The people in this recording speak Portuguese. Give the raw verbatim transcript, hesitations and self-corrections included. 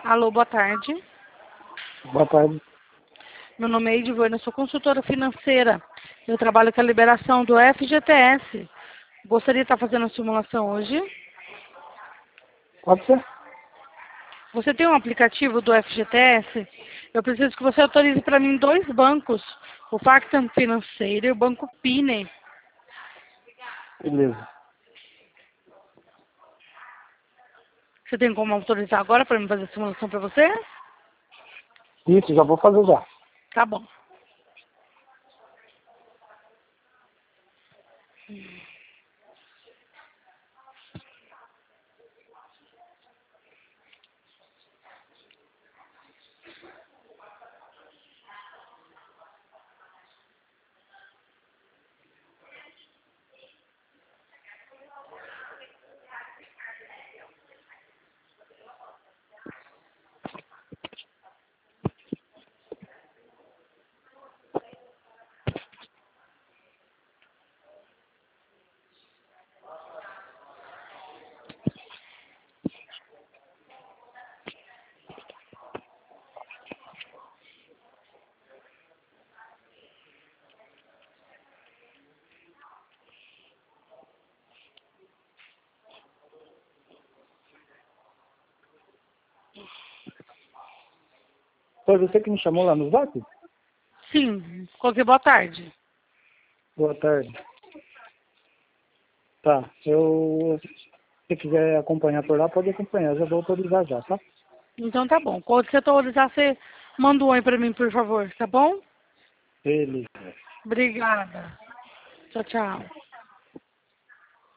Alô, boa tarde. Boa tarde. Meu nome é Edivânia, sou consultora financeira. Eu trabalho com a liberação do F G T S. Gostaria de estar fazendo a simulação hoje. Pode ser? Você tem um aplicativo do F G T S? Eu preciso que você autorize para mim dois bancos, o Factam Financeiro e o Banco Pine. Beleza. Você tem como autorizar agora para mim fazer a simulação para você? Isso, já vou fazer já. Tá bom. Foi você que me chamou lá no Zap? Sim, coloquei boa tarde. Boa tarde. Tá, eu... Se quiser acompanhar por lá, pode acompanhar. Já vou autorizar já, tá? Então tá bom. Quando você autorizar, você manda um oi para mim, por favor, tá bom? Beleza. Obrigada. Tchau, tchau.